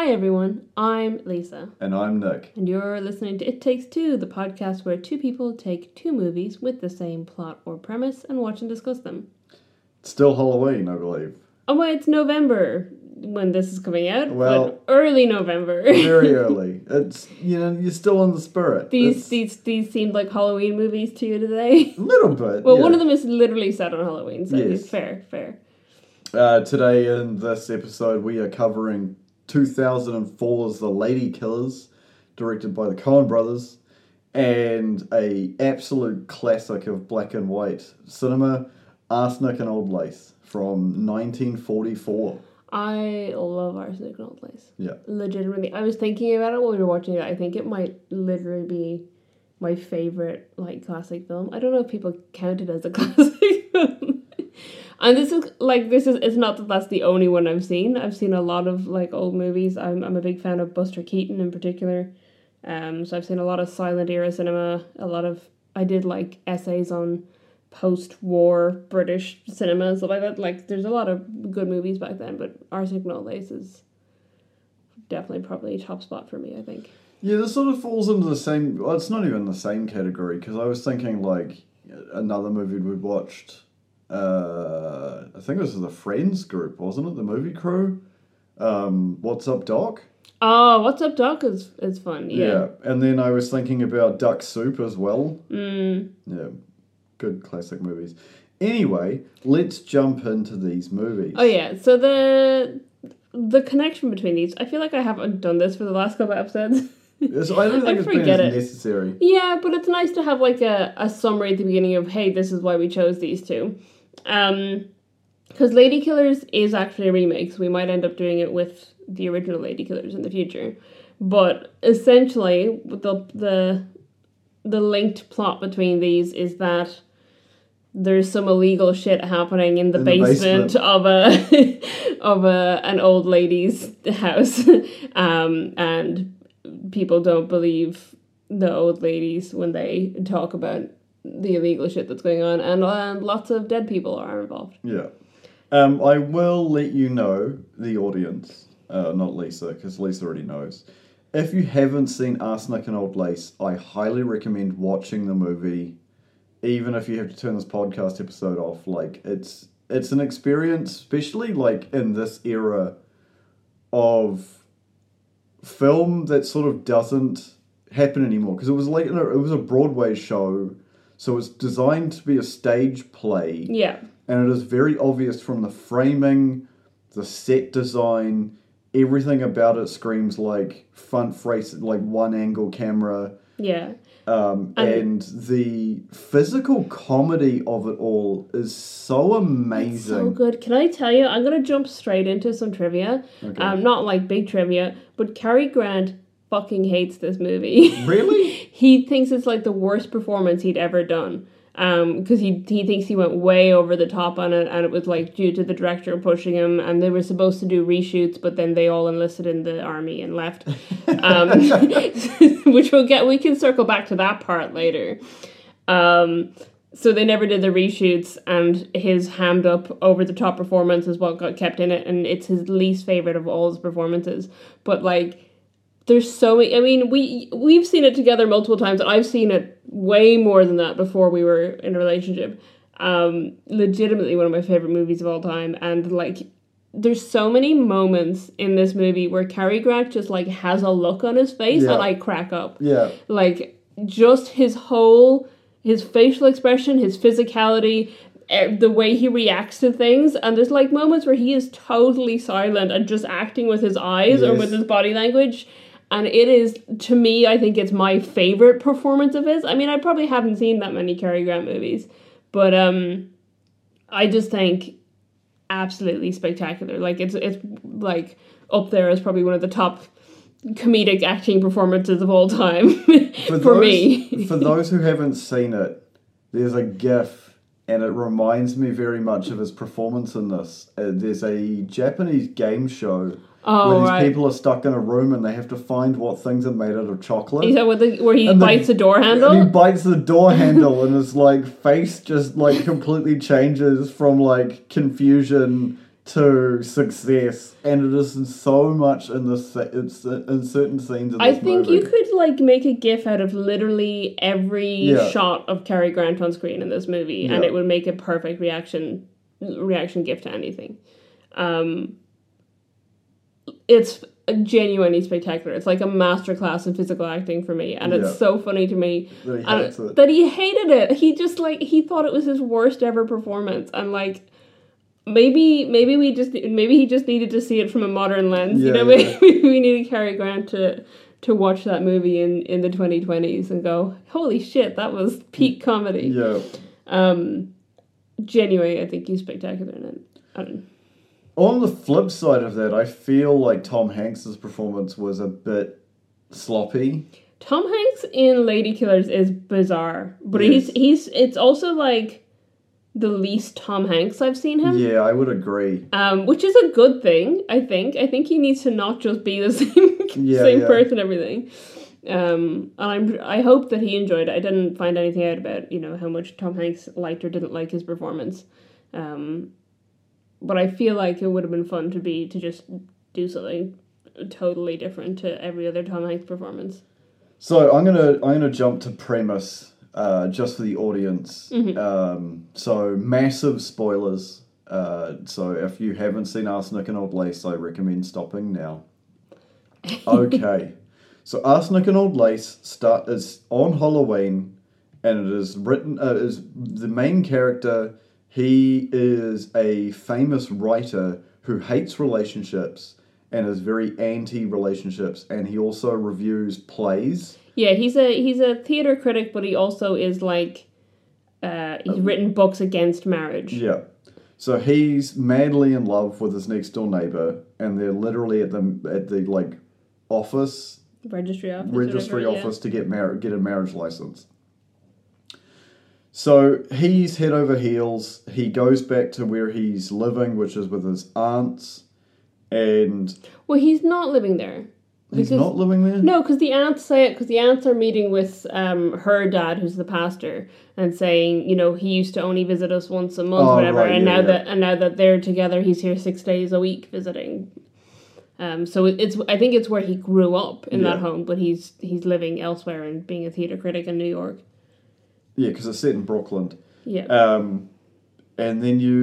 Hi everyone, I'm Lisa. And I'm Nick. And you're listening to It Takes Two, the podcast where two people take two movies with the same plot or premise and watch and discuss them. It's still Halloween, I believe. Oh, well, it's November when this is coming out. Well, but early November. Very early. It's, you're still in the spirit. These seemed like Halloween movies to you today? A little bit, Well, one of them is literally set on Halloween, so yes. Fair. Today in this episode we are covering 2004's The Lady Killers, directed by the Coen brothers, and a absolute classic of black and white cinema, Arsenic and Old Lace, from 1944. I love Arsenic and Old Lace. Yeah. Legitimately. I was thinking about it while we were watching it. I think it might literally be my favourite, classic film. I don't know if people count it as a classic film. And it's not that that's the only one I've seen. I've seen a lot of, old movies. I'm a big fan of Buster Keaton in particular. So I've seen a lot of silent era cinema. I did, essays on post-war British cinema and stuff like that. There's a lot of good movies back then, but Arsenic and Old Lace is definitely probably a top spot for me, I think. Yeah, this sort of falls into the same... Well, it's not even the same category, because I was thinking, another movie we'd watched... I think this was the Friends group, wasn't it? The movie crew. What's Up, Doc? Oh, What's Up, Doc is fun, yeah. And then I was thinking about Duck Soup as well. Mm. Yeah, good classic movies. Anyway, let's jump into these movies. Oh yeah, so the connection between these, I feel like I haven't done this for the last couple of episodes. I don't think it's been as necessary. Yeah, but it's nice to have a summary at the beginning of, hey, this is why we chose these two. Because Lady Killers is actually a remake, so we might end up doing it with the original Lady Killers in the future. But essentially, the linked plot between these is that there's some illegal shit happening in the basement of an old lady's house, and people don't believe the old ladies when they talk about the illegal shit that's going on, and lots of dead people are involved. Yeah. I will let you know, the audience, not Lisa, because Lisa already knows. If you haven't seen Arsenic and Old Lace, I highly recommend watching the movie, even if you have to turn this podcast episode off. It's an experience, especially in this era of film that sort of doesn't happen anymore, because it was a Broadway show, so it's designed to be a stage play. Yeah. And it is very obvious from the framing, the set design, everything about it screams front face, one angle camera. Yeah. And the physical comedy of it all is so amazing. It's so good. Can I tell you, I'm going to jump straight into some trivia. Okay. Not big trivia, but Cary Grant fucking hates this movie. Really? He thinks it's the worst performance he'd ever done. Because he thinks he went way over the top on it, and it was due to the director pushing him, and they were supposed to do reshoots, but then they all enlisted in the army and left. Which we can circle back to that part later. So they never did the reshoots, and his hammed up over the top performance is what got kept in it, and it's his least favorite of all his performances. But there's so many. I mean, we've seen it together multiple times, and I've seen it way more than that before we were in a relationship. Legitimately one of my favorite movies of all time, and there's so many moments in this movie where Cary Grant just has a look on his face, and I crack up. Yeah. Just his facial expression, his physicality, the way he reacts to things, and there's moments where he is totally silent and just acting with his eyes or with his body language. And it is, to me, I think it's my favorite performance of his. I mean, I probably haven't seen that many Cary Grant movies, but I just think absolutely spectacular. It's up there as probably one of the top comedic acting performances of all time for me. For those who haven't seen it, there's a GIF, and it reminds me very much of his performance in this. There's a Japanese game show. Oh, where these people are stuck in a room and they have to find what things are made out of chocolate. Is that where he bites the door handle? And he bites the door handle and his face just completely changes from confusion to success, and it is so much in this. It's in certain scenes. In I this think movie. you could like make a GIF out of literally every Yeah. shot of Cary Grant on screen in this movie, and Yeah. it would make a perfect reaction GIF to anything. It's genuinely spectacular. It's like a masterclass in physical acting for me, and Yeah. it's so funny to me That he and hates it. that he hated it. He just like he thought it was his worst ever performance, and like. Maybe he just needed to see it from a modern lens. Yeah, you know, yeah. maybe we needed Cary Grant to watch that movie in the 2020s and go, holy shit, that was peak comedy. Yeah. Genuinely, I think he's spectacular in it. On the flip side of that, I feel like Tom Hanks's performance was a bit sloppy. Tom Hanks in Lady Killers is bizarre, but Yes. it's also like the least Tom Hanks I've seen him. Yeah, I would agree. Which is a good thing, I think. I think he needs to not just be the same Yeah. person, everything. And I hope that he enjoyed it. I didn't find anything out about, how much Tom Hanks liked or didn't like his performance. But I feel like it would have been fun to just do something totally different to every other Tom Hanks performance. So I'm gonna jump to premise. Just for the audience. So massive spoilers. So if you haven't seen Arsenic and Old Lace, I recommend stopping now. Okay. So Arsenic and Old Lace is on Halloween, and it is written is the main character. He is a famous writer who hates relationships and is very anti-relationships, and he also reviews plays. Yeah, he's a theater critic, but he also is like he's written books against marriage. Yeah. So he's madly in love with his next door neighbor, and they're literally at the like office Registry office. office to get a marriage license. So he's head over heels. He goes back to where he's living, which is with his aunts, and Well, he's not living there. he's not living there. No, because the aunts say it. Because the aunts are meeting with her dad, who's the pastor, and saying, he used to only visit us once a month, Oh, whatever. right, and yeah, now that they're together, he's here 6 days a week visiting. So I think it's where he grew up in that home, but he's living elsewhere and being a theater critic in New York. Yeah, because it's set in Brooklyn. Yeah. And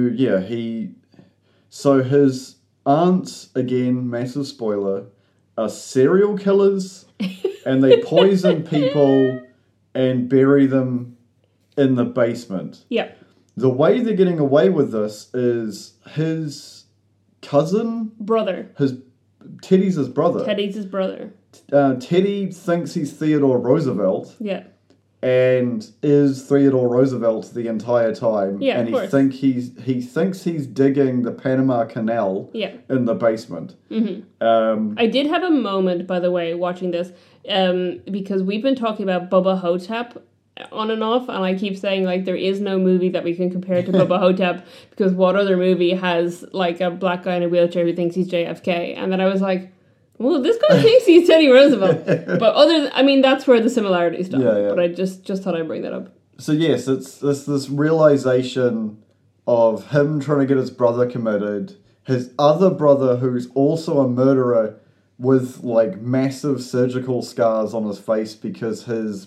then so his aunts, again, massive spoiler, are serial killers, and they poison people and bury them in the basement. Yeah. The way they're getting away with this is his cousin, Brother. Teddy's his brother. Teddy's his brother. Teddy thinks he's Theodore Roosevelt. Yeah. And is Theodore Roosevelt the entire time. Yeah, and of course. he thinks he's digging the Panama Canal in the basement. Mm-hmm. I did have a moment, by the way, watching this, because we've been talking about Bubba Hotep on and off, and I keep saying, like, there is no movie that we can compare to Bubba Hotep, because what other movie has, like, a black guy in a wheelchair who thinks he's JFK? And then I was like, well, this guy thinks he's Teddy Roosevelt. But that's where the similarities stop. Yeah. But I just thought I'd bring that up. So yes, it's this realization of him trying to get his brother committed, his other brother who's also a murderer with like massive surgical scars on his face because his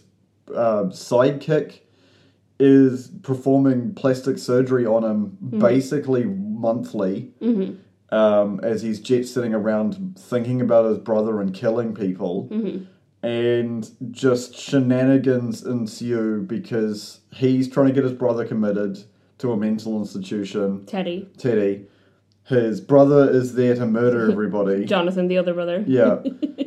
sidekick is performing plastic surgery on him basically monthly. Mm-hmm. As he's jet-setting around thinking about his brother and killing people. And just shenanigans ensue because he's trying to get his brother committed to a mental institution. Teddy. His brother is there to murder everybody. Jonathan, the other brother. Yeah.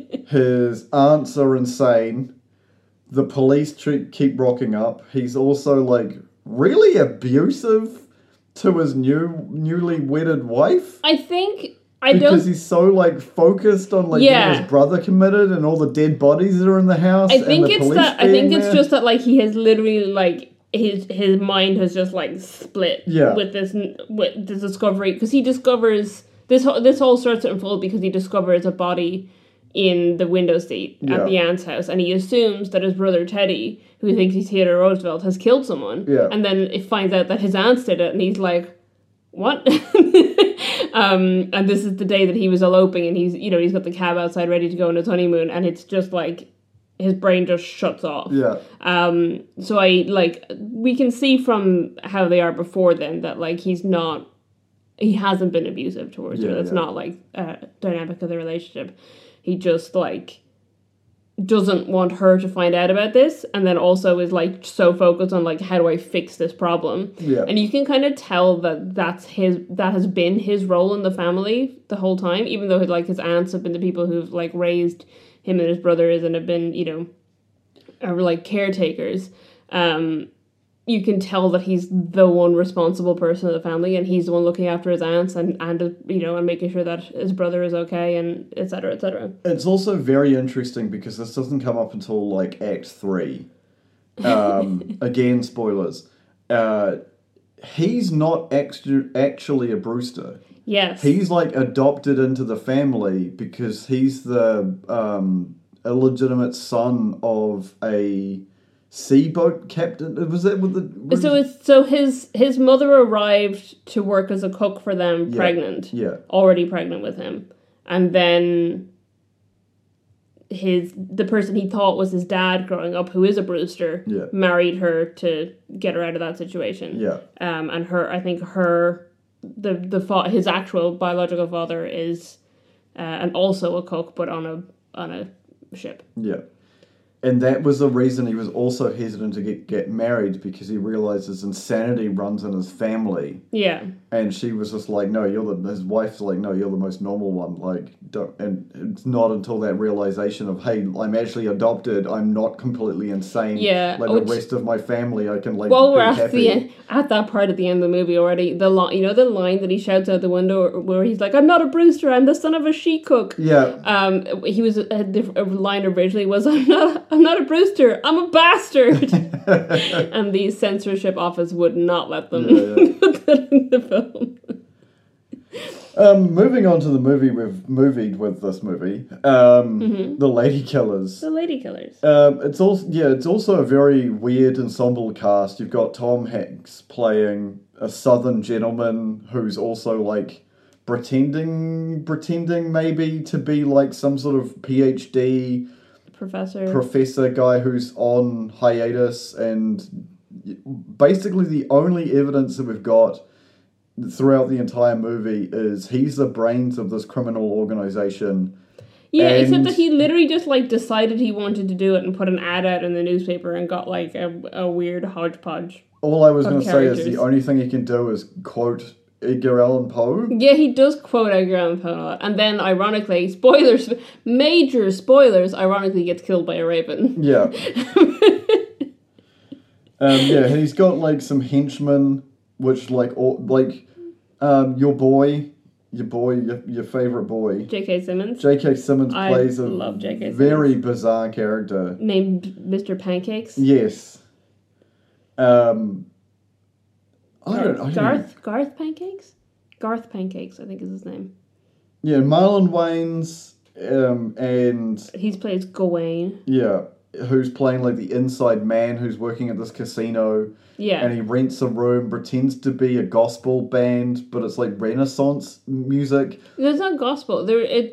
His aunts are insane. The police keep rocking up. He's also, like, really abusive to his newly wedded wife. Because he's so like focused on like getting his brother committed and all the dead bodies that are in the house. I think it's just that like he has literally like his mind has just like split with this discovery, because he discovers this all starts to unfold because he discovers a body in the window seat at the aunt's house, and he assumes that his brother Teddy, who thinks he's Theodore Roosevelt, has killed someone. And then it finds out that his aunts did it, and he's like, what? And this is the day that he was eloping, and he's got the cab outside ready to go on his honeymoon, and it's just like his brain just shuts off. Yeah. So we can see from how they are before then that like he hasn't been abusive towards her. That's not like a dynamic of the relationship. He just like doesn't want her to find out about this, and then also is like so focused on like, how do I fix this problem? Yeah. And you can kind of tell that that has been his role in the family the whole time, even though like his aunts have been the people who've like raised him and his brothers and have been are like caretakers. You can tell that he's the one responsible person of the family, and he's the one looking after his aunts and making sure that his brother is okay, and etc. etc. It's also very interesting because this doesn't come up until like Act 3. Again, spoilers. He's not actually a Brewster. Yes. He's like adopted into the family because he's the illegitimate son of a seaboat captain. Was that with the? So his mother arrived to work as a cook for them, pregnant. Yeah. Already pregnant with him, and then the person he thought was his dad growing up, who is a Brewster, married her to get her out of that situation. Yeah. And his actual biological father is, and also a cook, but on a ship. Yeah. And that was the reason he was also hesitant to get married, because he realizes insanity runs in his family. Yeah. And she was just like, no, his wife's like, no, you're the most normal one. Like, don't. And it's not until that realization of, hey, I'm actually adopted. I'm not completely insane. Yeah. Like the rest of my family, I can like. Well, we're be happy. at that part at the end of the movie already. The line that he shouts out the window where he's like, "I'm not a Brewster. I'm the son of a she cook." Yeah. He was a line originally was, "I'm not a Brewster. I'm a bastard." And the censorship office would not let them put that in the film. Moving on to the movie we've movied with this movie, The Lady Killers. The Lady Killers. It's also a very weird ensemble cast. You've got Tom Hanks playing a Southern gentleman who's also like pretending maybe to be like some sort of PhD professor guy who's on hiatus, and basically the only evidence that we've got throughout the entire movie is he's the brains of this criminal organization. Yeah, except that he literally just like decided he wanted to do it and put an ad out in the newspaper and got like a weird hodgepodge. All I was going to say is the only thing he can do is quote Edgar Allan Poe. Yeah, he does quote Edgar Allan Poe a lot. And then, ironically, spoilers, major spoilers, ironically gets killed by a raven. Yeah. He's got like some henchmen, which your favorite boy, J.K. Simmons. J.K. Simmons plays very bizarre character named Mr. Pancakes. Yes. Garth Pancakes? Garth Pancakes, I think is his name. Yeah, Marlon Wayans, and he plays Gawain. Yeah, who's playing like the inside man who's working at this casino. Yeah. And he rents a room, pretends to be a gospel band, but it's like Renaissance music. There's not gospel. They're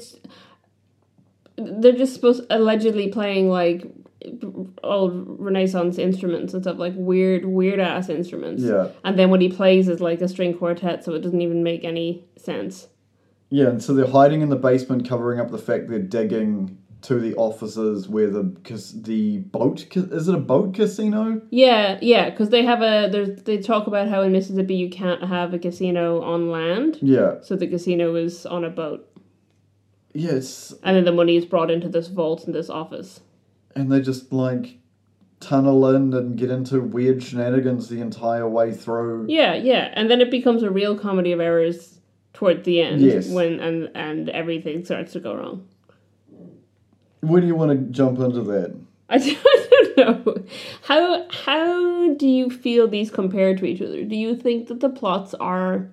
just allegedly playing like old Renaissance instruments and stuff, like weird ass instruments. Yeah. And then what he plays is like a string quartet, so it doesn't even make any sense. Yeah, and so they're hiding in the basement, covering up the fact they're digging to the offices where the boat, is it a boat casino? Yeah, because they have they talk about how in Mississippi you can't have a casino on land. Yeah. So the casino is on a boat. Yes. And then the money is brought into this vault in this office. And they just like tunnel in and get into weird shenanigans the entire way through. Yeah, and then it becomes a real comedy of errors toward the end. Yes. When and everything starts to go wrong. Where do you want to jump into that? I don't know. How do you feel these compare to each other? Do you think that the plots are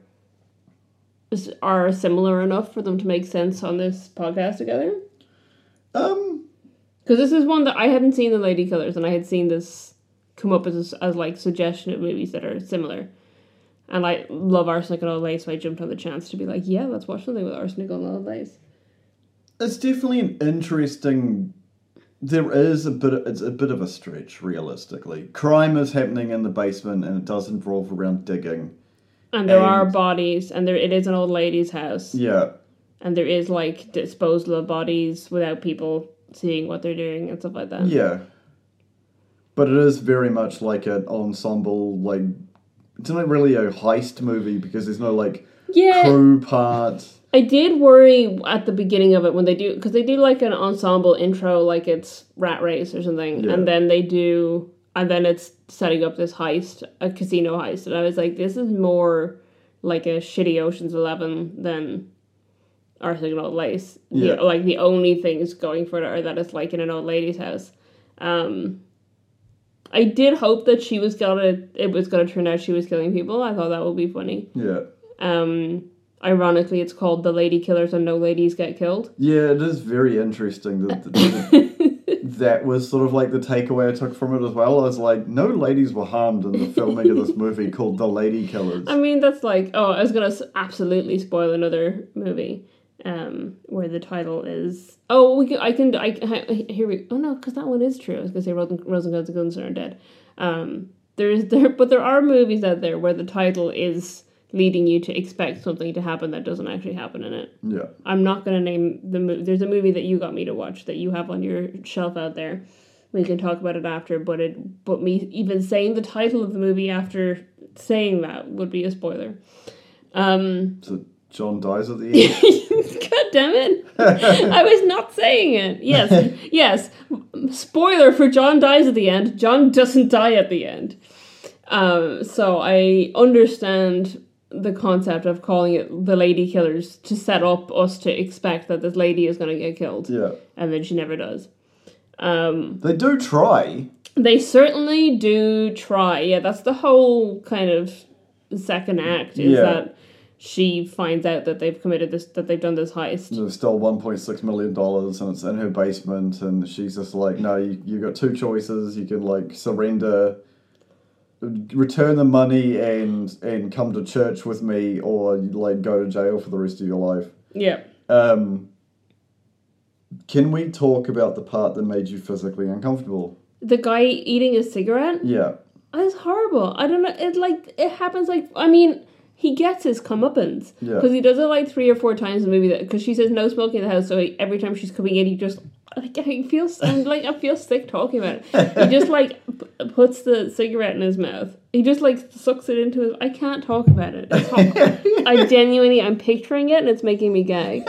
similar enough for them to make sense on this podcast together? Because this is one that I hadn't seen, The Lady Killers, and I had seen this come up as like suggestion of movies that are similar. And I love Arsenic and Old Lace, so I jumped on the chance to be like, yeah, let's watch something with Arsenic and Old Lace. It's definitely an interesting... There is it's a bit of a stretch, realistically. Crime is happening in the basement, and it does involve around digging. And there are bodies, and it is an old lady's house. Yeah. And there is, like, disposal of bodies without people seeing what they're doing and stuff like that. Yeah. But it is very much like an ensemble, like... It's not really a heist movie because there's no, like, crew part. I did worry at the beginning of it when they do... Because they do, like, an ensemble intro, like it's Rat Race or something. Yeah. And then they do... And then it's setting up this heist, a casino heist. And I was like, this is more like a shitty Ocean's 11 than Arsenic and Old Lace. Yeah. Like, the only things going for it are that it's like in an old lady's house. I did hope that it was gonna turn out she was killing people. I thought that would be funny. Yeah. Ironically, it's called The Lady Killers and No Ladies Get Killed. Yeah, it is very interesting that that was sort of like the takeaway I took from it as well. I was like, no ladies were harmed in the filming of this movie called The Lady Killers. I mean, that's like, I was going to absolutely spoil another movie where the title is... Oh, here we... Oh, no, because that one is true. I was going to say Rosencrantz and Guildenstern are dead. But there are movies out there where the title is leading you to expect something to happen that doesn't actually happen in it. Yeah. I'm not going to name the movie. There's a movie that you got me to watch that you have on your shelf out there. We can talk about it after, but me even saying the title of the movie after saying that would be a spoiler. So John dies at the end? God damn it. I was not saying it. Yes. Spoiler for John dies at the end. John doesn't die at the end. So I understand the concept of calling it The Lady Killers to set up us to expect that this lady is going to get killed. Yeah. And then she never does. They do try. They certainly do try. Yeah, that's the whole kind of second act is that she finds out that they've done this heist. They've stole $1.6 million and it's in her basement and she's just like, no, you got two choices. You can like surrender, return the money and come to church with me, or like go to jail for the rest of your life. Yeah. Can we talk about the part that made you physically uncomfortable? The guy eating a cigarette? Yeah. It's horrible. I don't know. It happens like, I mean, he gets his comeuppance. Yeah. Because he does it like 3 or 4 times in the movie. Because she says no smoking in the house, so every time she's coming in, he just... I feel sick talking about it. He just like puts the cigarette in his mouth. He just like sucks it into his... I can't talk about it. I'm picturing it and it's making me gag.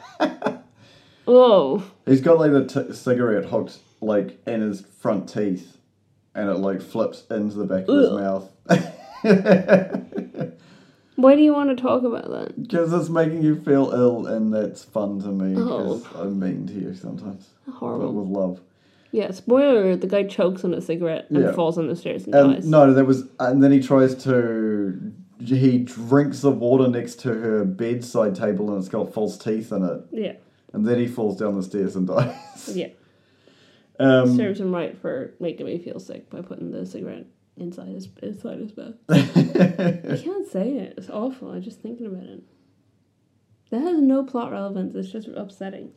Oh. He's got like the cigarette hooked like in his front teeth and it like flips into the back of his mouth. Why do you want to talk about that? Because it's making you feel ill and that's fun to me because I'm mean to you sometimes. Horrible. But with love. Yeah, spoiler alert, the guy chokes on a cigarette and falls on the stairs and dies. No, and then he drinks the water next to her bedside table and it's got false teeth in it. Yeah. And then he falls down the stairs and dies. Yeah. Serves him right for making me feel sick by putting the cigarette inside his mouth. I can't say it. It's awful. I'm just thinking about it. That has no plot relevance. It's just upsetting.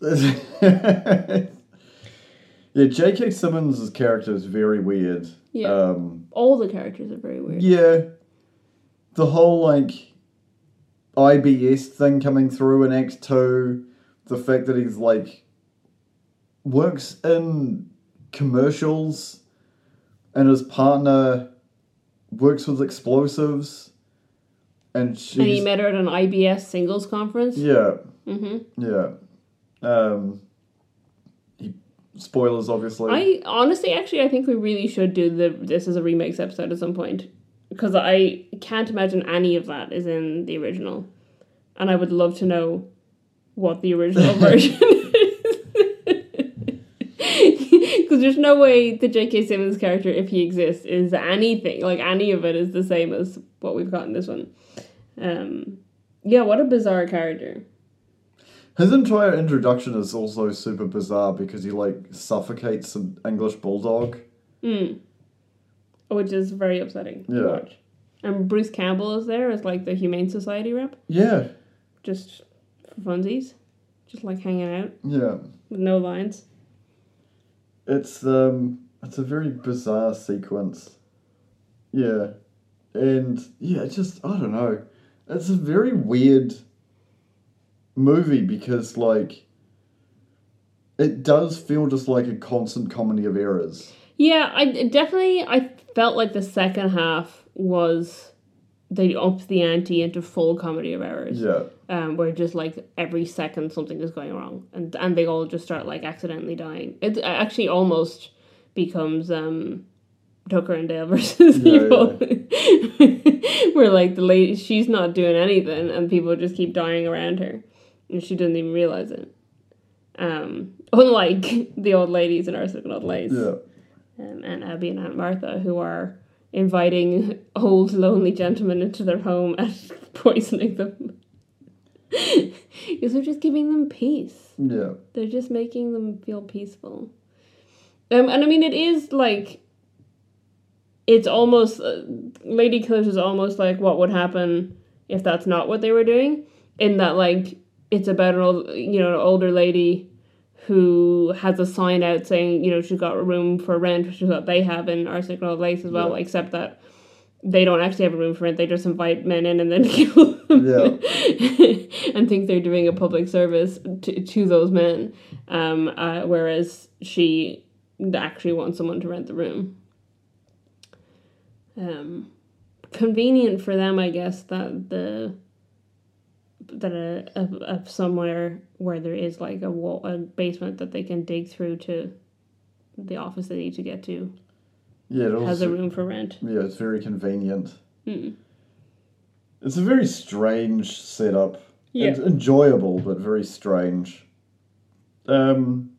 Yeah, J.K. Simmons' character is very weird. Yeah. All the characters are very weird. Yeah. The whole, like, IBS thing coming through in Act 2. The fact that he's, like, works in commercials and his partner works with explosives. And he met her at an IBS singles conference? Yeah. Mm-hmm. Yeah. Spoilers, obviously. I think we really should do this as a remakes episode at some point. Because I can't imagine any of that is in the original. And I would love to know what the original version is. Because there's no way the J.K. Simmons character, if he exists, is anything. Like, any of it is the same as what we've got in this one. Yeah, what a bizarre character. His entire introduction is also super bizarre because he, like, suffocates an English bulldog. Which is very upsetting to watch. And Bruce Campbell is there as like the Humane Society rep, Yeah, just for funsies, just like hanging out yeah. with no lines. It's a very bizarre sequence. Yeah. And yeah, just I don't know. It's a very weird movie because like it does feel just like a constant comedy of errors. Yeah, I felt like the second half was they upped the ante into full comedy of errors. Yeah. Where just like every second something is going wrong, and they all just start like accidentally dying. It actually almost becomes Tucker and Dale versus Evil, where like the lady, she's not doing anything, and people just keep dying around her, and she doesn't even realize it. Unlike the old ladies in Arsenic and Old Lace, and Abby and Aunt Martha, who are inviting old lonely gentlemen into their home and poisoning them. Because they're just giving them peace. Yeah. They're just making them feel peaceful. And I mean, it is like, it's almost, Lady Killers is almost like what would happen if that's not what they were doing. In that, like, it's about an old, an older lady who has a sign out saying, she's got a room for rent, which is what they have in Arsenic and Old Lace as well, except that they don't actually have a room for rent. They just invite men in and then kill them. And think they're doing a public service to those men. Whereas she actually wants someone to rent the room. Convenient for them, I guess, that somewhere where there is like a basement that they can dig through to the office they need to get to. Yeah, it also has a room for rent. Yeah, it's very convenient. Mm. It's a very strange setup. Yeah. It's enjoyable, but very strange. Again,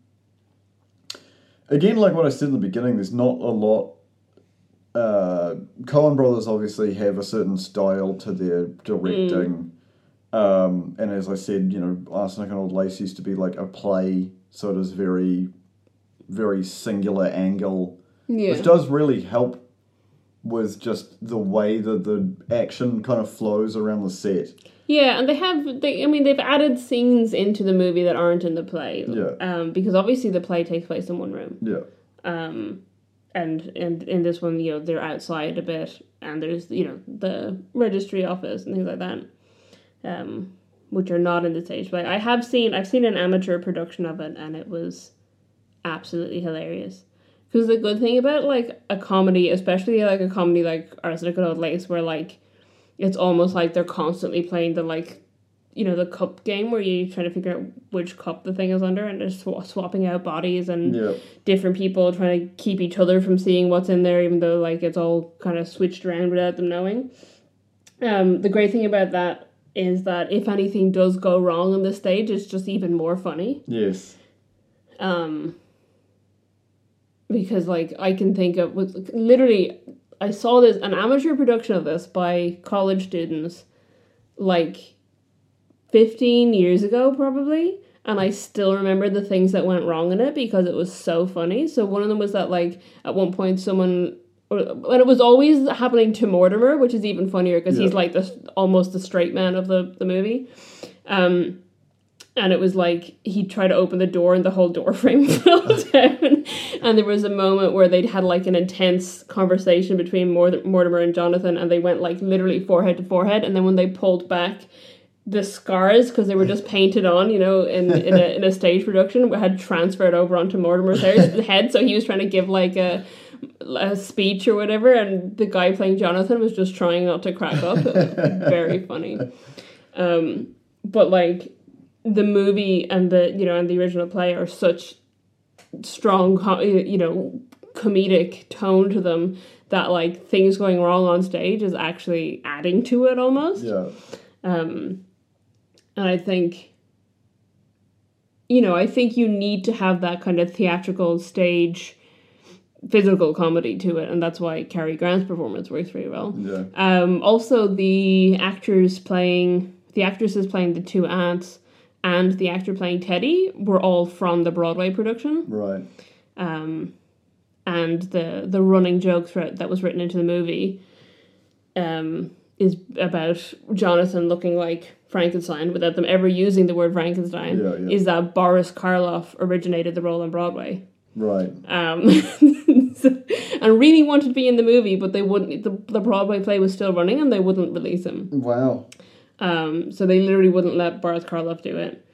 like what I said in the beginning, there's not a lot. Coen Brothers obviously have a certain style to their directing. And as I said, Arsenic and Old Lace used to be like a play, so it is very, very singular angle. Yeah. Which does really help with just the way that the action kind of flows around the set. Yeah, and they've added scenes into the movie that aren't in the play. Yeah. Because obviously the play takes place in one room. Yeah. And in this one, they're outside a bit, and there's, the registry office and things like that. Which are not in the stage play. I've seen an amateur production of it, and it was absolutely hilarious. Because the good thing about, like, a comedy, especially, like, a comedy like Arsenic and Old Lace, where, like, it's almost like they're constantly playing the, like, the cup game where you're trying to figure out which cup the thing is under, and they're swapping out bodies and different people trying to keep each other from seeing what's in there, even though, like, it's all kind of switched around without them knowing. The great thing about that is that if anything does go wrong on the stage, it's just even more funny. Yes. Because, like, I can think of, literally, I saw an amateur production of this by college students, like, 15 years ago, probably, and I still remember the things that went wrong in it because it was so funny. So one of them was that, like, at one point and it was always happening to Mortimer, which is even funnier because he's, like, almost the straight man of the movie. And it was like he tried to open the door and the whole door frame fell down. And there was a moment where they'd had like an intense conversation between Mortimer and Jonathan, and they went like literally forehead to forehead. And then when they pulled back, the scars, because they were just painted on, in a stage production, had transferred over onto Mortimer's head. So he was trying to give like a speech or whatever, and the guy playing Jonathan was just trying not to crack up. Very funny. But like, the movie and and the original play are such strong, comedic tone to them that like things going wrong on stage is actually adding to it almost. Yeah. And I think, I think you need to have that kind of theatrical stage physical comedy to it, and that's why Cary Grant's performance works really well. Yeah. Also the actresses playing the two aunts and the actor playing Teddy were all from the Broadway production. Right. And the running joke that was written into the movie is about Jonathan looking like Frankenstein without them ever using the word Frankenstein. Is that Boris Karloff originated the role on Broadway. Right. And really wanted to be in the movie, but they wouldn't. The Broadway play was still running, and they wouldn't release him. Wow. So they literally wouldn't let Boris Karloff do it.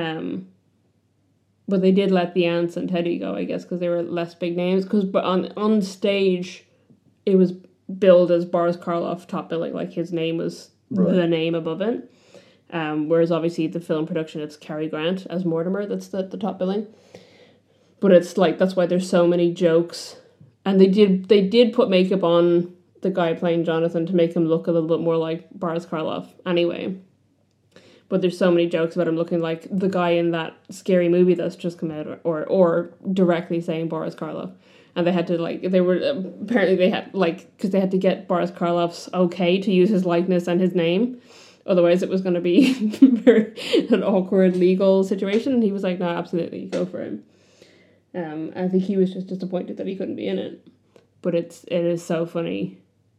But they did let the Ants and Teddy go, I guess, because they were less big names. But on stage, it was billed as Boris Karloff top billing, like his name was the name above it. Whereas obviously the film production, it's Cary Grant as Mortimer that's the top billing. But it's like, that's why there's so many jokes. And they did put makeup on the guy playing Jonathan to make him look a little bit more like Boris Karloff anyway. But there's so many jokes about him looking like the guy in that scary movie that's just come out, or directly saying Boris Karloff. And they had to, like, apparently they had, like, because they had to get Boris Karloff's okay to use his likeness and his name. Otherwise it was going to be an awkward legal situation. And he was like, no, absolutely, go for him. I think he was just disappointed that he couldn't be in it. But it is so funny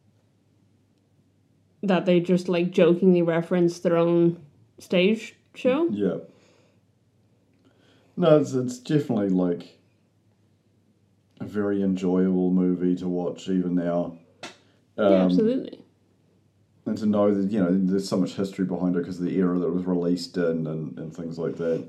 that they just, like, jokingly reference their own stage show. Yeah. No, it's definitely, like, a very enjoyable movie to watch even now. Yeah, absolutely. And to know that, there's so much history behind it because of the era that it was released in and things like that.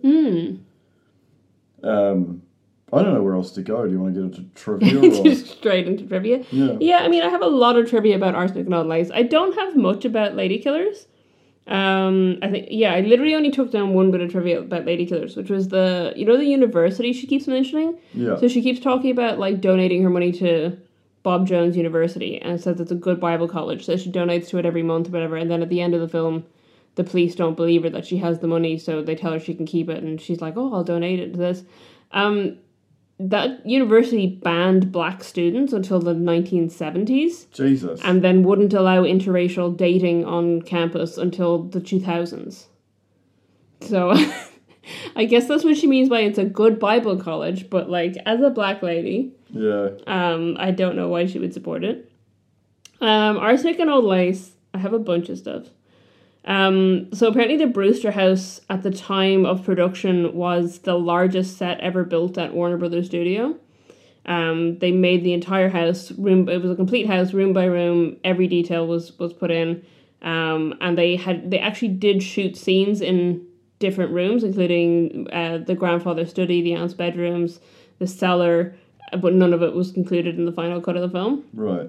I don't know where else to go. Do you want to get into trivia? Just straight into trivia? Yeah, I mean, I have a lot of trivia about Arsenic and Old Lace. I don't have much about Lady Killers. I literally only took down one bit of trivia about Lady Killers, which was the university she keeps mentioning? Yeah. So she keeps talking about, like, donating her money to Bob Jones University, and says it's a good Bible college, so she donates to it every month or whatever, and then at the end of the film, the police don't believe her that she has the money, so they tell her she can keep it, and she's like, oh, I'll donate it to this. That university banned black students until the 1970s. Jesus. And then wouldn't allow interracial dating on campus until the 2000s. So I guess that's what she means by it's a good Bible college, but, like, as a black lady, I don't know why she would support it. Arsenic and Old Lace, I have a bunch of stuff. So apparently the Brewster House at the time of production was the largest set ever built at Warner Brothers Studio. They made the entire house, it was a complete house, room by room, every detail was put in. And they actually did shoot scenes in different rooms, including the grandfather's study, the aunt's bedrooms, the cellar, but none of it was included in the final cut of the film. Right.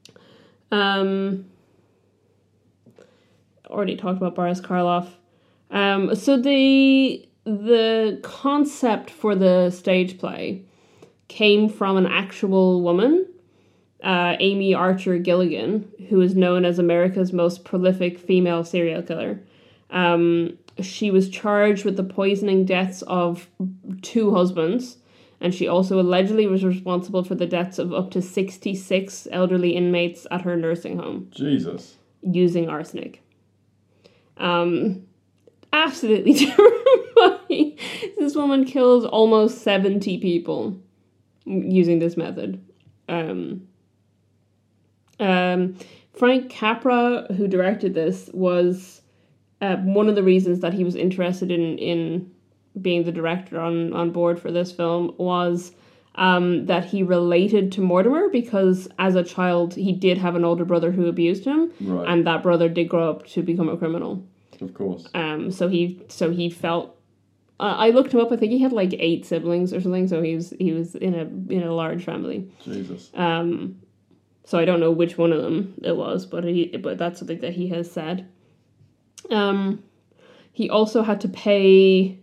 Already talked about Boris Karloff. So the concept for the stage play came from an actual woman, Amy Archer Gilligan, who is known as America's most prolific female serial killer. She was charged with the poisoning deaths of 2 husbands, and she also allegedly was responsible for the deaths of up to 66 elderly inmates at her nursing home. Jesus. Using arsenic. Absolutely terrifying. This woman kills almost 70 people using this method. Frank Capra, who directed this, was one of the reasons that he was interested in being the director on board for this film was that he related to Mortimer because as a child he did have an older brother who abused him, right. And that brother did grow up to become a criminal. Of course. So he felt. I looked him up. I think he had like 8 siblings or something. So he was in a large family. Jesus. So I don't know which one of them it was, but that's something that he has said. He also had to pay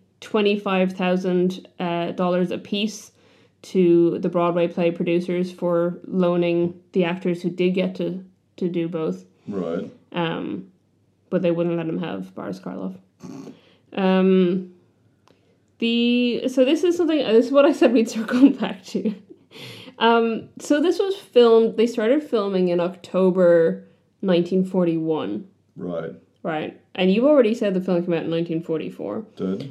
$25,000 apiece to the Broadway play producers for loaning the actors who did get to do both. Right. But they wouldn't let him have Boris Karloff. So this is what I said we'd circle back to. So this was filmed, they started filming in October 1941. Right. Right. And you already said the film came out in 1944. Did?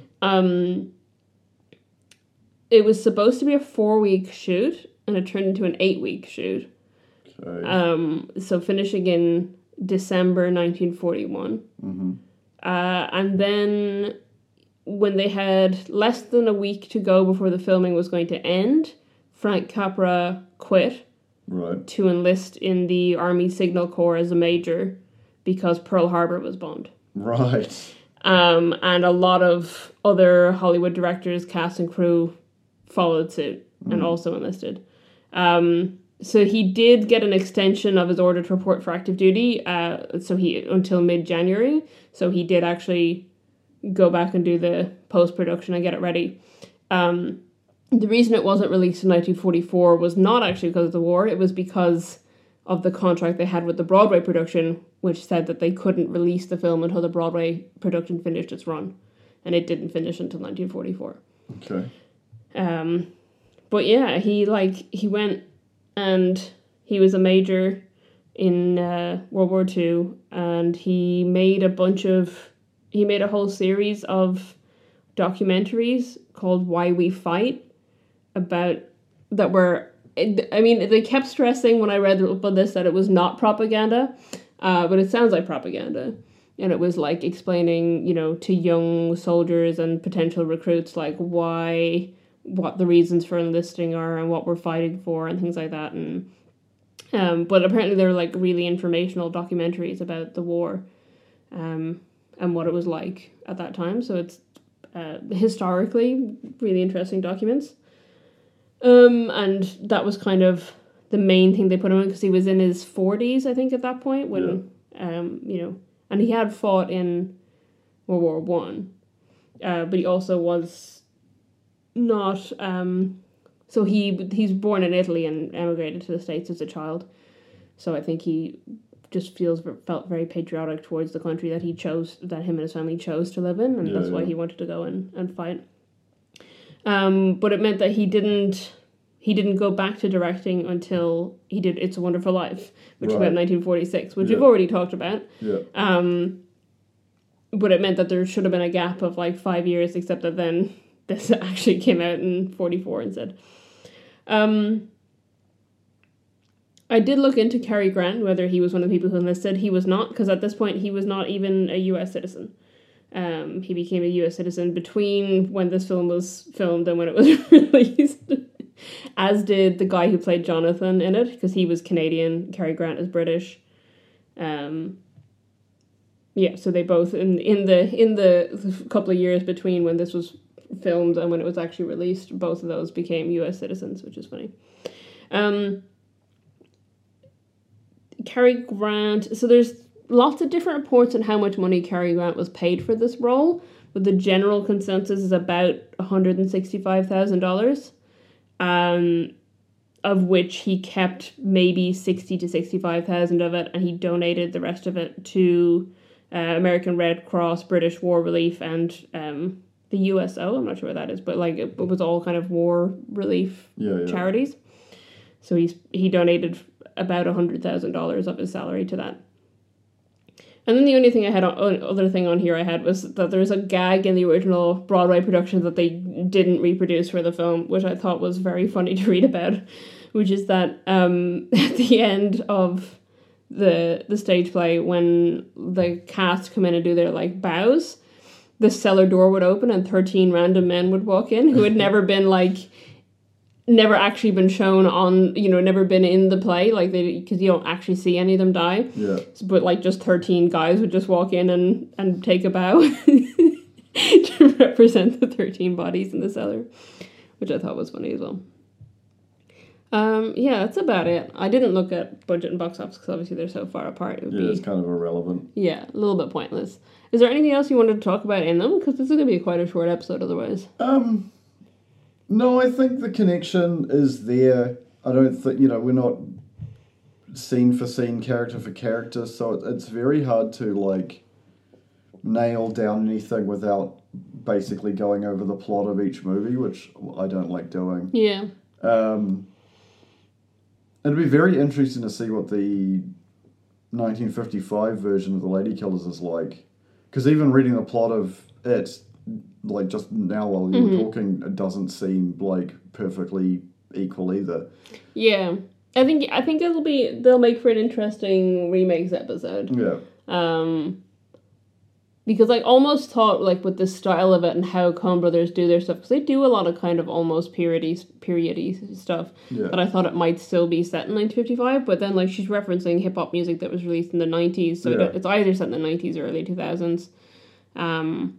It was supposed to be a 4-week shoot, and it turned into an 8-week shoot. Okay. So finishing in December 1941. And then when they had less than a week to go before the filming was going to end, Frank Capra quit to enlist in the Army Signal Corps as a major because Pearl Harbor was bombed. Right. And a lot of other Hollywood directors, cast and crew followed suit and also enlisted. So he did get an extension of his order to report for active duty until mid-January. So he did actually go back and do the post-production and get it ready. The reason it wasn't released in 1944 was not actually because of the war. It was because of the contract they had with the Broadway production, which said that they couldn't release the film until the Broadway production finished its run. And it didn't finish until 1944. Okay. But yeah, he went and he was a major in World War II, and he made a whole series of documentaries called Why We Fight they kept stressing when I read about this that it was not propaganda, but it sounds like propaganda. And it was like explaining, to young soldiers and potential recruits, like what the reasons for enlisting are and what we're fighting for and things like that. And but apparently they're like really informational documentaries about the war, and what it was like at that time. So it's historically really interesting documents. And that was kind of the main thing they put him in because he was in his 40s, I think, at that point when, and he had fought in World War One, but he also was not. So he's born in Italy and emigrated to the States as a child. So I think he just felt very patriotic towards the country that that him and his family chose to live in, and that's why he wanted to go and fight. But it meant that he didn't go back to directing until he did It's a Wonderful Life, which was about 1946, which we've already talked about. Yeah. But it meant that there should have been a gap of like 5 years, except that then this actually came out in 44 instead. I did look into Cary Grant, whether he was one of the people who enlisted. He was not, because at this point he was not even a U.S. citizen. He became a U.S. citizen between when this film was filmed and when it was released, as did the guy who played Jonathan in it, because he was Canadian. Cary Grant is British. So they both in the couple of years between when this was filmed and when it was actually released, both of those became U.S. citizens, which is funny. Cary Grant. So there's lots of different reports on how much money Cary Grant was paid for this role, but the general consensus is about $165,000, of which he kept maybe $60,000 to $65,000 of it, and he donated the rest of it to American Red Cross, British War Relief, and the USO. I'm not sure what that is, but like it was all kind of war relief charities. So he donated about $100,000 of his salary to that. And then the only thing other thing on here I had was that there's a gag in the original Broadway production that they didn't reproduce for the film, which I thought was very funny to read about, which is that at the end of the stage play, when the cast come in and do their like bows, the cellar door would open and 13 random men would walk in who had never actually been shown on, never been in the play, like because you don't actually see any of them die. Yeah. But like just 13 guys would just walk in and take a bow to represent the 13 bodies in the cellar, which I thought was funny as well. That's about it. I didn't look at budget and box office because obviously they're so far apart. It's kind of irrelevant. Yeah, a little bit pointless. Is there anything else you wanted to talk about in them? Because this is going to be quite a short episode otherwise. No, I think the connection is there. I don't think, we're not scene for scene, character for character, so it's very hard to, like, nail down anything without basically going over the plot of each movie, which I don't like doing. Yeah. It'd be very interesting to see what the 1955 version of The Lady Killers is like. Because even reading the plot of it, like just now while you were talking, it doesn't seem like perfectly equal either. Yeah. I think they'll make for an interesting remakes episode. Yeah. Because I almost thought, like, with the style of it and how Coen Brothers do their stuff, because they do a lot of kind of almost period-y stuff, Yeah. but I thought it might still be set in 1955, but then, like, she's referencing hip-hop music that was released in the 90s, so Yeah. it's either set in the 90s or early 2000s. And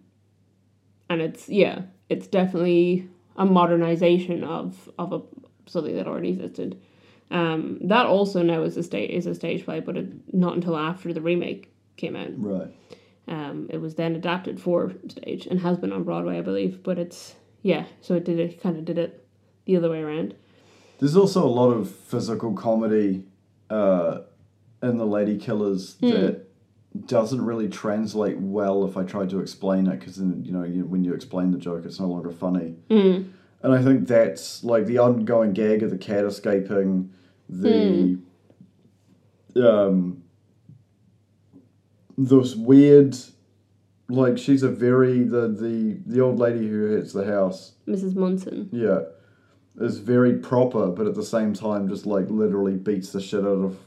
it's definitely a modernization of something that already existed. That also now is a stage play, but not until after the remake came out. Right. It was then adapted for stage and has been on Broadway, I believe. But so it did it the other way around. There's also a lot of physical comedy in The Lady Killers that doesn't really translate well if I try to explain it, because when you explain the joke, it's no longer funny. And I think that's like the ongoing gag of the cat escaping, this weird, like, she's a very the old lady who hits the house, Mrs. Munson. yeah, is very proper, but at the same time just like literally beats the shit out of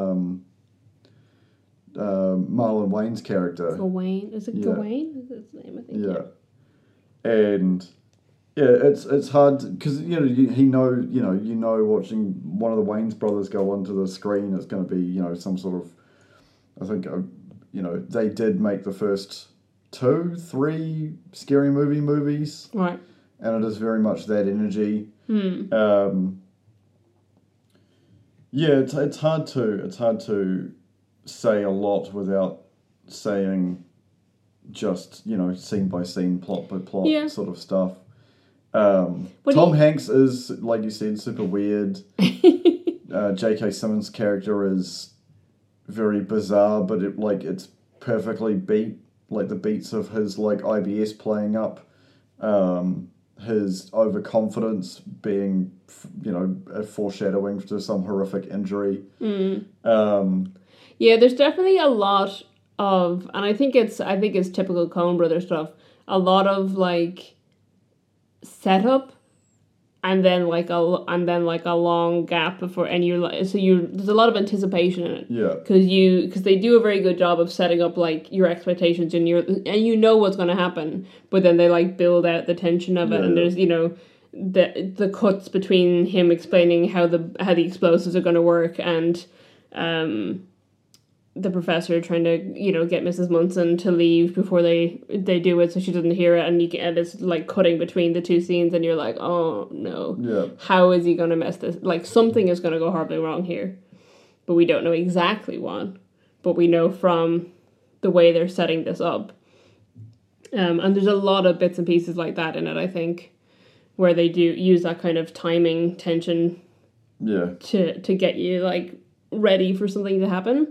Marlon Wayne's character. Gawain. Is it Yeah. Gawain? Is his name, I think. Yeah. And it's hard because watching one of the Wayans brothers go onto the screen, it's going to be some sort of, I think they did make the first 2-3 Scary Movie movies, Right. and it is very much that energy. It's hard to say a lot without saying just scene by scene, plot by plot sort of stuff. Tom Hanks is, like you said, super weird. J.K. Simmons' character is very bizarre, but it's perfectly beat, like the beats of his like IBS playing up, his overconfidence being a foreshadowing to some horrific injury. There's definitely a lot of, and I think it's typical Coen Brothers stuff. A lot of like setup, and then like a long gap before, and there's a lot of anticipation in it. Yeah. Because they do a very good job of setting up like your expectations, and you know what's going to happen, but then they like build out the tension of it, and there's the cuts between him explaining how the explosives are going to work, and the professor trying to get Mrs. Munson to leave before they do it so she doesn't hear it, and it's like cutting between the two scenes, and you're like, oh no, how is he going to mess this? Like, something is going to go horribly wrong here, but we don't know exactly what, but we know from the way they're setting this up. And there's a lot of bits and pieces like that in it, I think, where they do use that kind of timing tension to get you like ready for something to happen.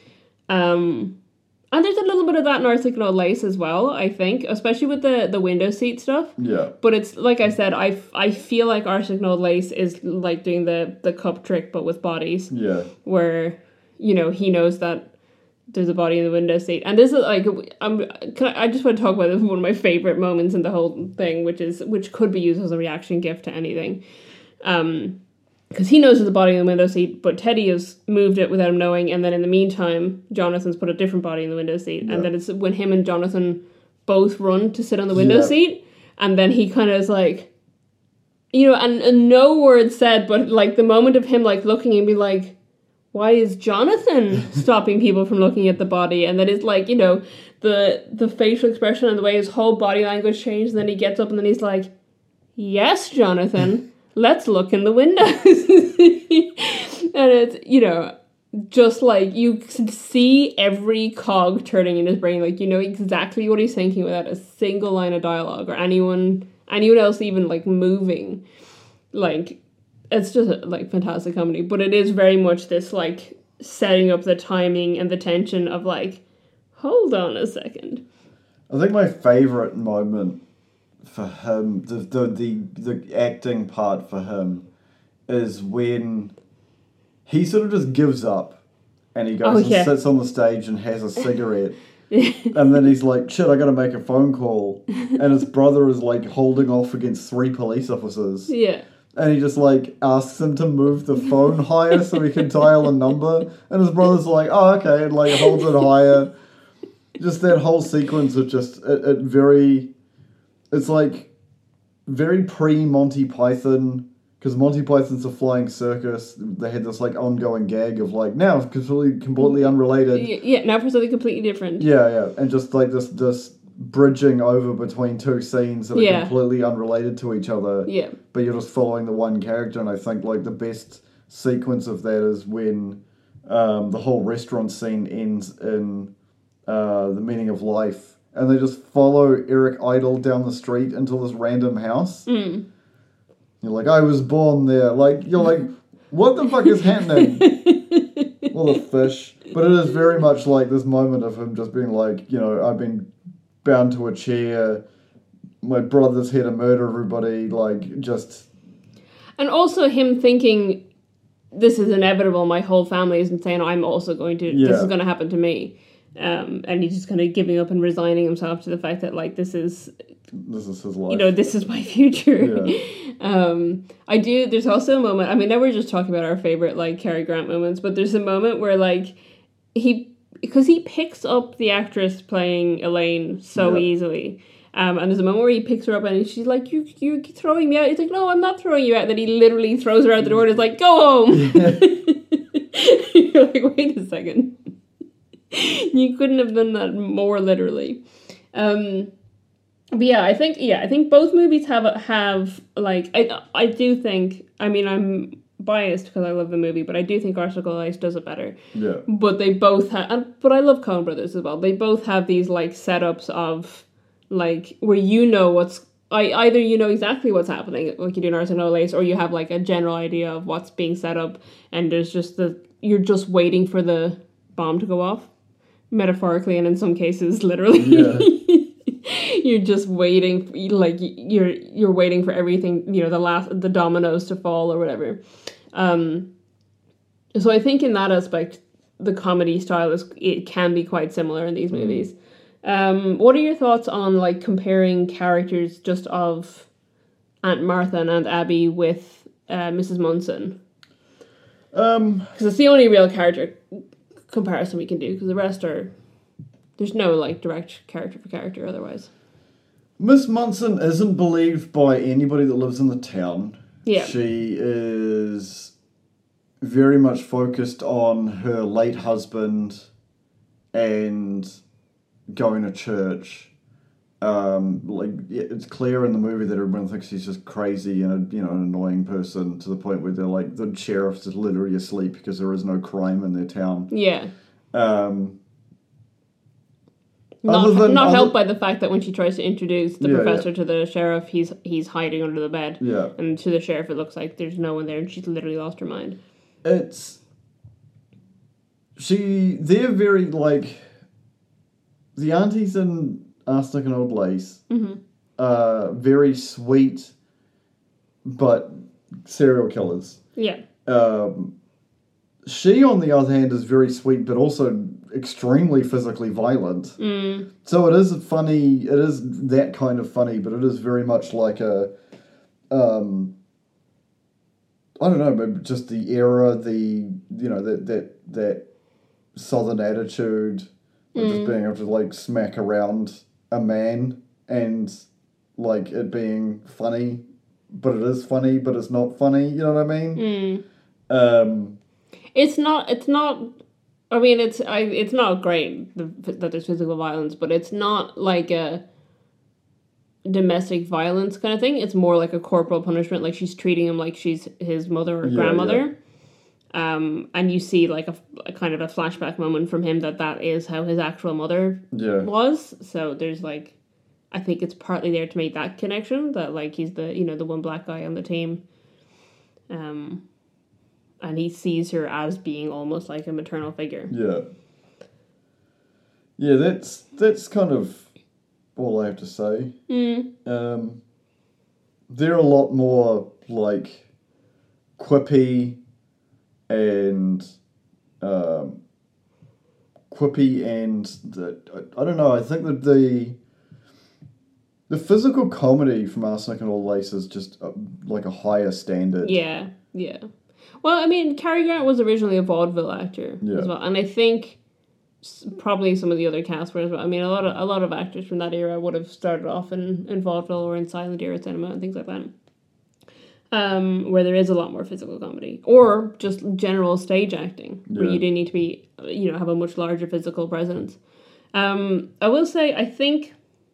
And there's a little bit of that in Arsenic and Old Lace as well, I think, especially with the window seat stuff. Yeah. But it's, like I said, I feel like Arsenic and Old Lace is like doing the cup trick, but with bodies. Yeah. Where, he knows that there's a body in the window seat. And this is like, I just want to talk about this, one of my favorite moments in the whole thing, which could be used as a reaction gift to anything. Because he knows there's a body in the window seat, but Teddy has moved it without him knowing, and then in the meantime, Jonathan's put a different body in the window seat, and then it's when him and Jonathan both run to sit on the window seat, and then he kind of is like, and no words said, but like the moment of him like looking and be like, why is Jonathan stopping people from looking at the body? And then it's like, the facial expression and the way his whole body language changed, and then he gets up and then he's like, yes, Jonathan. Let's look in the windows. And it's, just like you can see every cog turning in his brain. Like, exactly what he's thinking without a single line of dialogue or anyone else even like moving. Like, it's just like fantastic comedy. But it is very much this like setting up the timing and the tension of like, hold on a second. I think my favourite moment for him, the acting part for him, is when he sort of just gives up and he goes and sits on the stage and has a cigarette. And then he's like, shit, I gotta make a phone call. And his brother is like holding off against 3 police officers. Yeah. and he just like asks him to move the phone higher so he can dial a number, and his brother's like, oh okay, and like holds it higher. Just that whole sequence of just it very, it's like very pre-Monty Python, because Monty Python's a flying circus. They had this like ongoing gag of like, now completely unrelated. Yeah, now for something completely different. Yeah, and just like this bridging over between two scenes that are completely unrelated to each other. Yeah. But you're just following the one character, and I think like the best sequence of that is when the whole restaurant scene ends in The Meaning of Life, and they just follow Eric Idle down the street into this random house. Mm. You're like, I was born there. Like, you're like, what the fuck is happening? Well, a fish. But it is very much like this moment of him just being like, you know, I've been bound to a chair. My brother's here to murder everybody. Like, just... And also him thinking, this is inevitable. My whole family is insane. I'm also going to... This is going to happen to me. And he's just kind of giving up and resigning himself to the fact that, like, this is his life. You know, this is my future. Yeah. There's also a moment, I mean, now we're just talking about our favorite, like, Cary Grant moments, but there's a moment where, like, because he picks up the actress playing Elaine so easily. And there's a moment where he picks her up and she's like, you're throwing me out. He's like, no, I'm not throwing you out. And then he literally throws her out the door and is like, go home. You're like, wait a second. You couldn't have done that more literally. But yeah, I think both movies have like, I do think, I mean, I'm biased because I love the movie, but I do think Article Ice does it better. Yeah. But they both have, but I love Coen Brothers as well. They both have these like setups of like where you know either you know exactly what's happening, like you do in Article Ice, or you have like a general idea of what's being set up, and there's just you're just waiting for the bomb to go off, metaphorically and in some cases literally. Yeah. You're just waiting, like you're waiting for everything, you know, the dominoes to fall or whatever. So I think in that aspect, the comedy style it can be quite similar in these movies. What are your thoughts on like comparing characters just of Aunt Martha and Aunt Abby with Mrs. Munson? Because it's the only real character comparison we can do, because the rest there's no like direct character for character otherwise. Miss Munson isn't believed by anybody that lives in the town. Yeah. She is very much focused on her late husband and going to church. It's clear in the movie that everyone thinks she's just crazy and an annoying person, to the point where they're like, the sheriff's is literally asleep because there is no crime in their town. Yeah. Not helped by the fact that when she tries to introduce the professor to the sheriff, he's hiding under the bed. Yeah. And to the sheriff, it looks like there's no one there, and she's literally lost her mind. They're very, like, the aunties in Arsenic and Old Lace, very sweet, but serial killers. Yeah. She, on the other hand, is very sweet, but also extremely physically violent. So it is funny. It is that kind of funny, but it is very much like a, I don't know, maybe just the era, that southern attitude of just being able to like smack around a man and like it being funny, but it is funny, but it's not funny. You know what I mean? It's not. I mean, it's not great that there's physical violence, but it's not like a domestic violence kind of thing. It's more like a corporal punishment. Like she's treating him like she's his mother or grandmother. Yeah. And you see like a kind of a flashback moment from him that is how his actual mother was. So there's like, I think it's partly there to make that connection that like he's the one black guy on the team. And he sees her as being almost like a maternal figure. Yeah. Yeah, that's kind of all I have to say. They're a lot more like quippy and I don't know. I think that The physical comedy from Arsenic and Old Lace is just like a higher standard. Yeah, yeah. Well, I mean, Cary Grant was originally a vaudeville actor as well, and I think probably some of the other cast were as well. I mean, a lot of actors from that era would have started off in vaudeville or in silent era cinema and things like that. Where there is a lot more physical comedy, or just general stage acting, where you do need to be, have a much larger physical presence. I will say, I think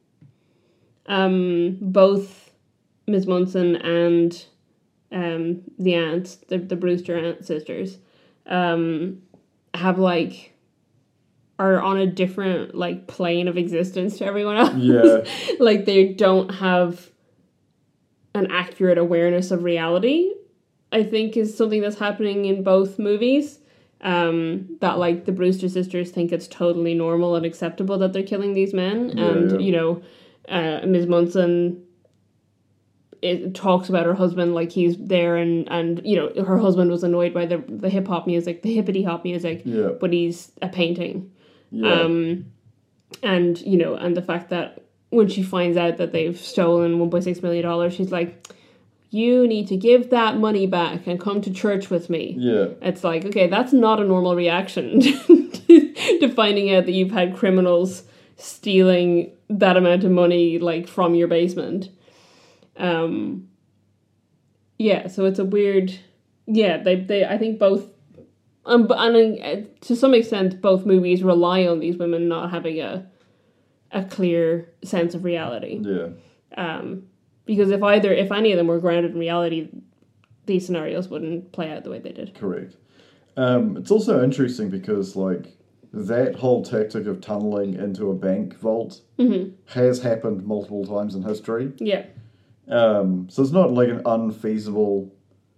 both Ms. Munson and the aunts, the Brewster aunt sisters, have are on a different plane of existence to everyone else. Yeah. They don't have an accurate awareness of reality, I think, is something that's happening in both movies. That the Brewster sisters think it's totally normal and acceptable that they're killing these men, Ms. Munson talks about her husband like he's there, and her husband was annoyed by the hip hop music, the hippity hop music, but he's a painting, and the fact that when she finds out that they've stolen $1.6 million, she's like, you need to give that money back and come to church with me. Yeah. It's like, okay, that's not a normal reaction to finding out that you've had criminals stealing that amount of money, from your basement. So it's a weird... Yeah, they I think both... and to some extent, both movies rely on these women not having a clear sense of reality. Yeah. Because if any of them were grounded in reality, these scenarios wouldn't play out the way they did. Correct. It's also interesting because that whole tactic of tunneling into a bank vault has happened multiple times in history. Yeah. So it's not an unfeasible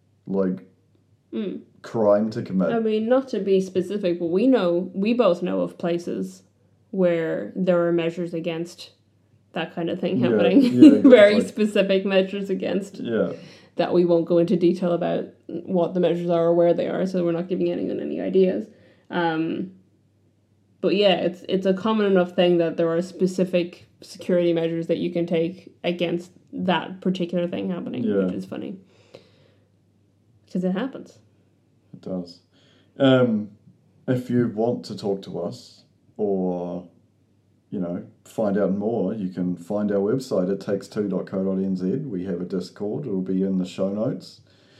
crime to commit. I mean, not to be specific, but we both know of places where there are measures against that kind of thing happening. Yeah, exactly. Very specific measures against. Yeah. That we won't go into detail about what the measures are or where they are, so we're not giving anyone any ideas. But yeah, it's a common enough thing that there are specific security measures that you can take against that particular thing happening, which is funny. Because it happens. It does. If you want to talk to us or, find out more, you can find our website at takes2.co.nz. We have a Discord. It'll be in the show notes.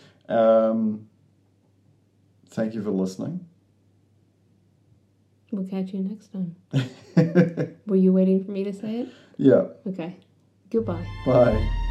Thank you for listening. We'll catch you next time. Were you waiting for me to say it? Yeah. Okay. Goodbye. Bye.